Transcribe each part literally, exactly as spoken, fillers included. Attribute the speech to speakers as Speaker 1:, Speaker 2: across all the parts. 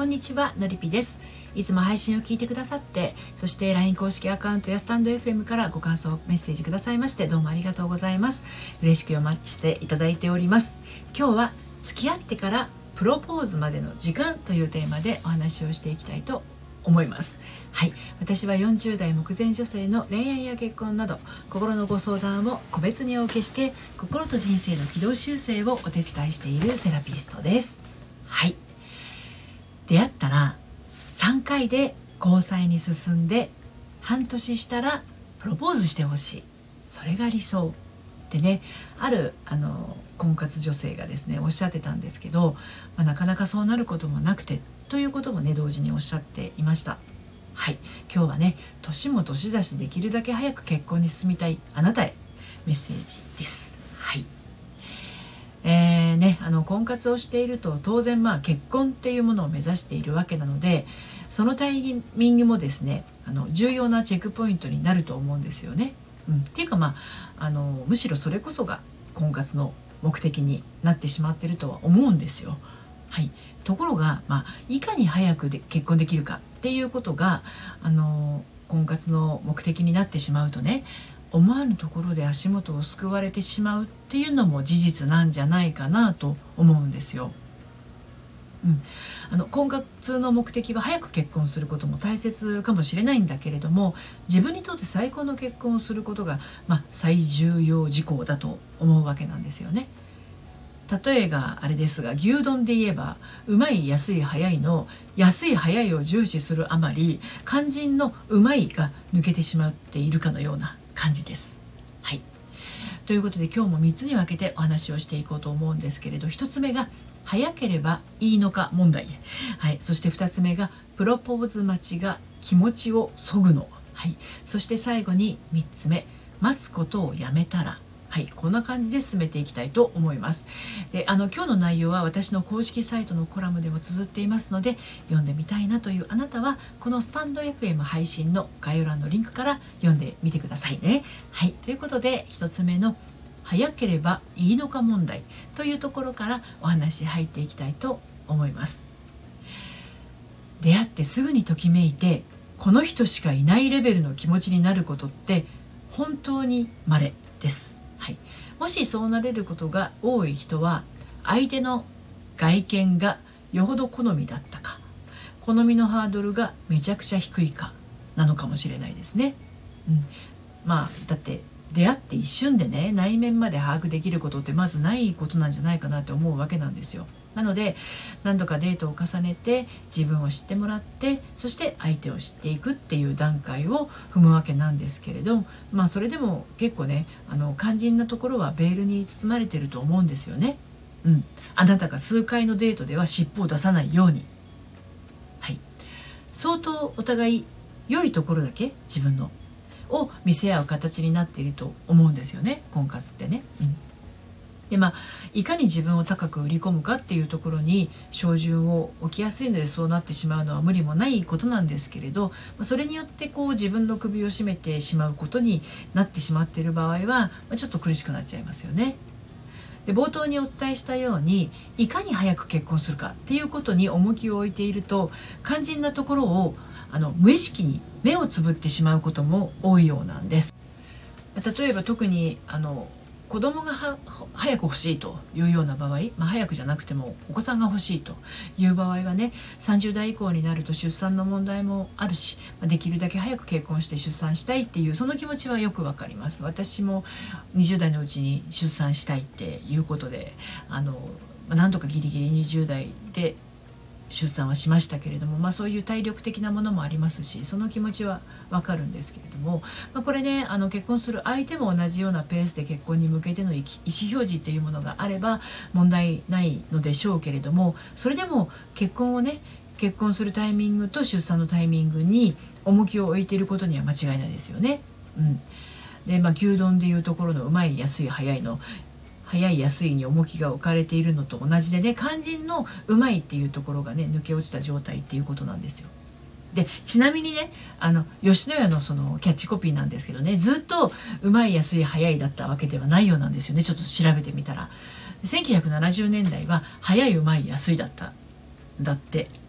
Speaker 1: こんにちは、のりぴです。いつも配信を聞いてくださって、そして ライン 公式アカウントやスタンド エフエム からご感想メッセージくださいまして、どうもありがとうございます。嬉しく読ませていただいております。今日は付き合ってからプロポーズまでの時間というテーマでお話をしていきたいと思います。はい、私はよんじゅう代目前女性の恋愛や結婚など心のご相談を個別にお受けして、心と人生の軌道修正をお手伝いしているセラピストです。はい、出会ったらさんかいで交際に進んで、半年したらプロポーズしてほしい、それが理想ってね、あるあの婚活女性がですねおっしゃってたんですけど、まあ、なかなかそうなることもなくてということもね同時におっしゃっていました。はい、今日はね、年も年だしできるだけ早く結婚に進みたいあなたへメッセージです。はい、えーね、あの婚活をしていると当然まあ結婚っていうものを目指しているわけなので、そのタイミングもですねあの重要なチェックポイントになると思うんですよね。うん、っていうかまああのむしろそれこそが婚活の目的になってしまっているとは思うんですよ。はい、ところが、まあ、いかに早くで結婚できるかっていうことがあの婚活の目的になってしまうとね、思わぬところで足元をすくわれてしまうっていうのも事実なんじゃないかなと思うんですよ。うん、あの婚活の目的は早く結婚することも大切かもしれないんだけれども、自分にとって最高の結婚をすることが、まあ、最重要事項だと思うわけなんですよね。例えがあれですが、牛丼で言えばうまい安い早いの安い早いを重視するあまり、肝心のうまいが抜けてしまっているかのような感じです。はい、ということで今日もみっつに分けてお話をしていこうと思うんですけれど、ひとつめが早ければいいのか問題、はい、そしてふたつめがプロポーズ待ちが気持ちをそぐの、はい、そして最後にみっつめ、待つことをやめたら。はい、こんな感じで進めていきたいと思います。で、あの今日の内容は私の公式サイトのコラムでも綴っていますので、読んでみたいなというあなたはこのスタンド エフエム 配信の概要欄のリンクから読んでみてくださいね。はい、ということでひとつめの早ければいいのか問題というところからお話入っていきたいと思います。出会ってすぐにときめいて、この人しかいないレベルの気持ちになることって本当に稀です。はい、もしそうなれることが多い人は、相手の外見がよほど好みだったか、好みのハードルがめちゃくちゃ低いかなのかもしれないですね。うん、まあだって出会って一瞬でね内面まで把握できることってまずないことなんじゃないかなって思うわけなんですよ。なので何度かデートを重ねて自分を知ってもらって、そして相手を知っていくっていう段階を踏むわけなんですけれど、まあそれでも結構ねあの肝心なところはベールに包まれてると思うんですよね。うん、あなたが数回のデートでは尻尾を出さないように。はい、相当お互い良いところだけ自分のを見せ合う形になっていると思うんですよね、婚活ってね。うんでまあ、いかに自分を高く売り込むかっていうところに照準を置きやすいので、そうなってしまうのは無理もないことなんですけれど、それによってこう自分の首を絞めてしまうことになってしまっている場合はちょっと苦しくなっちゃいますよね。で冒頭にお伝えしたように、いかに早く結婚するかっていうことに重きを置いていると、肝心なところをあの無意識に目をつぶってしまうことも多いようなんです。例えば特にあの子供がは早く欲しいというような場合、まあ、早くじゃなくてもお子さんが欲しいという場合はね、さんじゅう代以降になると出産の問題もあるし、できるだけ早く結婚して出産したいっていうその気持ちはよくわかります。私もにじゅう代のうちに出産したいっていうことで、あのなんとかギリギリにじゅう代で出産はしましたけれども、まあ、そういう体力的なものもありますし、その気持ちはわかるんですけれども、まあ、これねあの結婚する相手も同じようなペースで結婚に向けての意思表示っていうものがあれば問題ないのでしょうけれども、それでも結婚をね結婚するタイミングと出産のタイミングに重きを置いていることには間違いないですよね。うんでまあ、牛丼でいうところのうまい安い早いの早い安いに重きが置かれているのと同じでね、肝心のうまいっていうところがね抜け落ちた状態っていうことなんですよ。でちなみにねあの吉野家のそのキャッチコピーなんですけどね、ずっとうまい安い早いだったわけではないようなんですよね。ちょっと調べてみたらせんきゅうひゃくななじゅうねんだいは早いうまい安いだっただって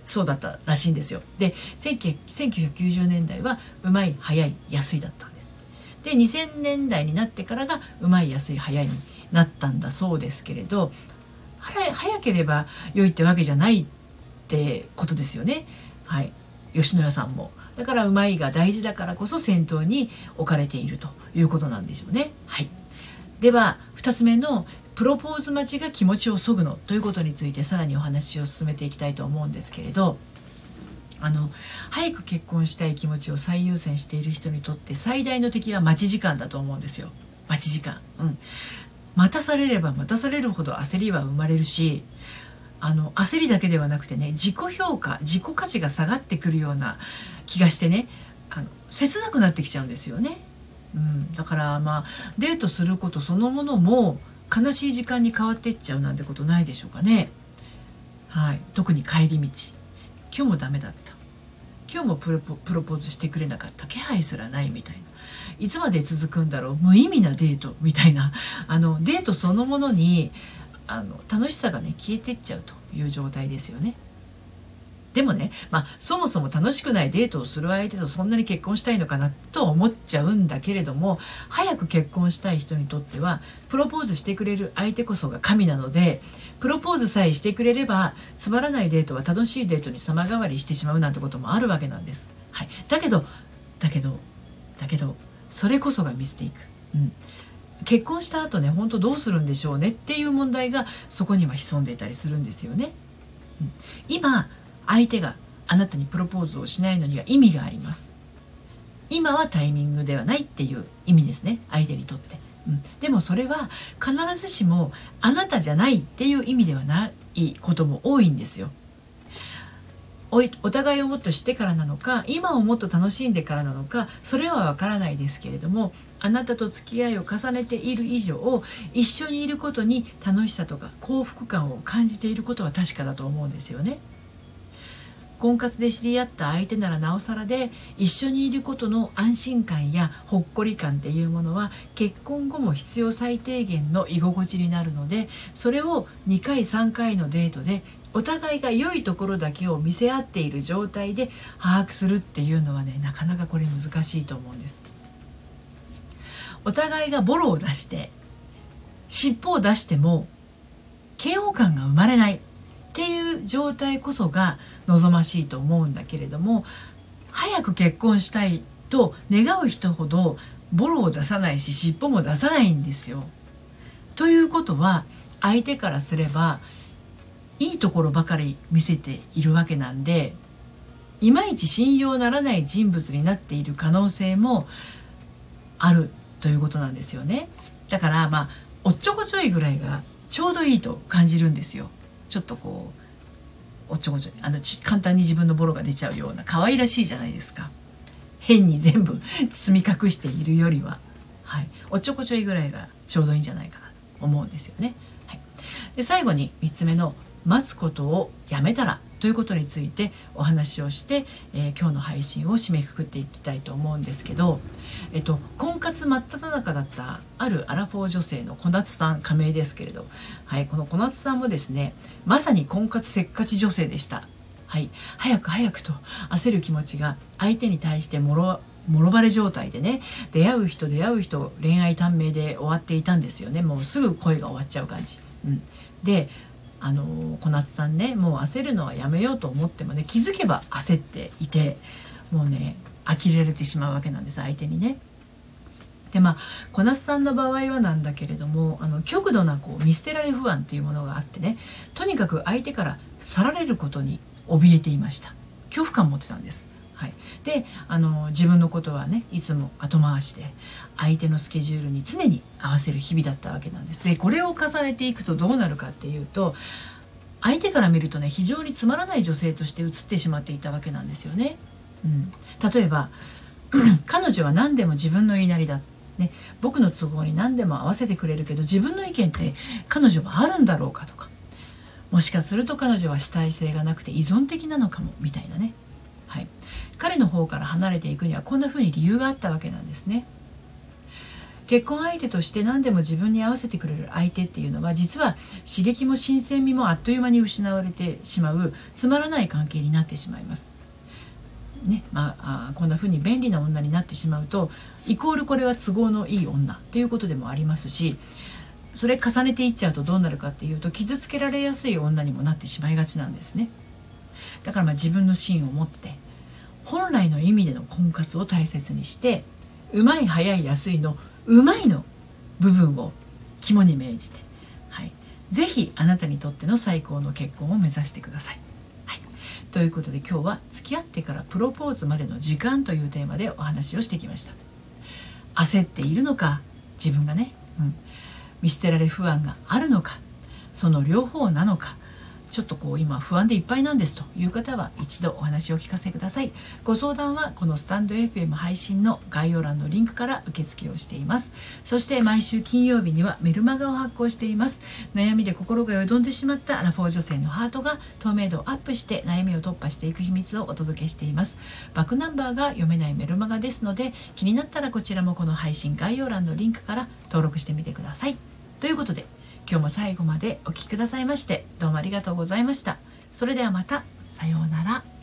Speaker 1: そうだったらしいんですよ。でせんきゅうひゃくきゅうじゅうねんだいはうまい早い安いだったんです。でにせんねんだいになってからがうまい安い早いになったんだそうですけれど、早ければ良いってわけじゃないってことですよね。はい、吉野家さんもだからうまいが大事だからこそ先頭に置かれているということなんでしょうね。はい、ではふたつめのプロポーズ待ちが気持ちをそぐのということについてさらにお話を進めていきたいと思うんですけれど、あの早く結婚したい気持ちを最優先している人にとって最大の敵は待ち時間だと思うんですよ。待ち時間、うん、待たされれば待たされるほど焦りは生まれるし、あの焦りだけではなくてね、自己評価自己価値が下がってくるような気がしてね、あの切なくなってきちゃうんですよね。うん、だからまあデートすることそのものも悲しい時間に変わっていっちゃうなんてことないでしょうかね。はい、特に帰り道、今日もダメだった、今日もプロポ、プロポーズしてくれなかった、気配すらないみたいな、いつまで続くんだろう、無意味なデートみたいな、あのデートそのものにあの楽しさがね消えていっちゃうという状態ですよね。でもね、まあ、そもそも楽しくないデートをする相手とそんなに結婚したいのかなと思っちゃうんだけれども、早く結婚したい人にとってはプロポーズしてくれる相手こそが神なので、プロポーズさえしてくれればつまらないデートは楽しいデートに様変わりしてしまうなんてこともあるわけなんです。はい、だけどだけどだけどそれこそがミステイク、うん、結婚した後ね本当どうするんでしょうねっていう問題がそこには潜んでいたりするんですよね。うん、今相手があなたにプロポーズをしないのには意味があります。今はタイミングではないっていう意味ですね、相手にとって。うん、でもそれは必ずしもあなたじゃないっていう意味ではないことも多いんですよ。お, お互いをもっと知ってからなのか、今をもっと楽しんでからなのか、それはわからないですけれども、あなたと付き合いを重ねている以上、一緒にいることに楽しさとか幸福感を感じていることは確かだと思うんですよね。婚活で知り合った相手ならなおさらで、一緒にいることの安心感やほっこり感っていうものは結婚後も必要最低限の居心地になるので、それをにかいさんかいのデートでお互いが良いところだけを見せ合っている状態で把握するっていうのはね、なかなかこれ難しいと思うんです。お互いがボロを出して尻尾を出しても嫌悪感が生まれないっていう状態こそが望ましいと思うんだけれども、早く結婚したいと願う人ほどボロを出さないし尻尾も出さないんですよ。ということは相手からすればいいところばかり見せているわけなんで、いまいち信用ならない人物になっている可能性もあるということなんですよね。だからまあおっちょこちょいぐらいがちょうどいいと感じるんですよ。ちょっとこうおっちょこちょい、あの簡単に自分のボロが出ちゃうような可愛らしいじゃないですか。変に全部包み隠しているよりは、はい、おっちょこちょいぐらいがちょうどいいんじゃないかなと思うんですよね。はい、で最後にみっつめの待つことをやめたらということについてお話をして、えー、今日の配信を締めくくっていきたいと思うんですけど、えっと、婚活真っ只中だったあるアラフォー女性の小夏さん、仮名ですけれど、はい、この小夏さんもですね、まさに婚活せっかち女性でした。はい、早く早くと焦る気持ちが相手に対してもろもろバレ状態でね、出会う人出会う人恋愛短命で終わっていたんですよね。もうすぐ恋が終わっちゃう感じ、うん、であの小夏さんね、もう焦るのはやめようと思ってもね、気づけば焦っていて、もうね呆れられてしまうわけなんです、相手にね。でまあ小夏さんの場合はなんだけれども、あの極度なこう見捨てられ不安っていうものがあってね、とにかく相手から去られることに怯えていました。恐怖感を持ってたんです。はい、であの自分のことはねいつも後回しで、相手のスケジュールに常に合わせる日々だったわけなんです。でこれを重ねていくとどうなるかっていうと、相手から見るとね非常につまらない女性として映ってしまっていたわけなんですよね。うん、例えば彼女は何でも自分の言いなりだ、ね、僕の都合に何でも合わせてくれるけど、自分の意見って彼女はあるんだろうかとか、もしかすると彼女は主体性がなくて依存的なのかもみたいなね。はい、彼の方から離れていくにはこんな風に理由があったわけなんですね。 結婚相手として何でも自分に合わせてくれる相手っていうのは、実は刺激も新鮮味もあっという間に失われてしまうつまらない関係になってしまいます。ね、まあ、あこんな風に便利な女になってしまうとイコールこれは都合のいい女ということでもありますし、それ重ねていっちゃうとどうなるかっていうと、傷つけられやすい女にもなってしまいがちなんですね。だからまあ自分の芯を持って本来の意味での婚活を大切にして、うまい早い安いのうまいの部分を肝に銘じて、はい、ぜひあなたにとっての最高の結婚を目指してください。はい、ということで今日は付き合ってからプロポーズまでの時間というテーマでお話をしてきました。焦っているのか、自分がね、うん、見捨てられ不安があるのか、その両方なのか、ちょっとこう今不安でいっぱいなんですという方は一度お話を聞かせてください。ご相談はこのスタンド エフエム 配信の概要欄のリンクから受付をしています。そして毎週金曜日にはメルマガを発行しています。悩みで心がよどんでしまったアラフォー女性のハートが透明度をアップして悩みを突破していく秘密をお届けしています。バックナンバーが読めないメルマガですので、気になったらこちらもこの配信概要欄のリンクから登録してみてください。ということで今日も最後までお聞きくださいましてどうもありがとうございました。それではまた、さようなら。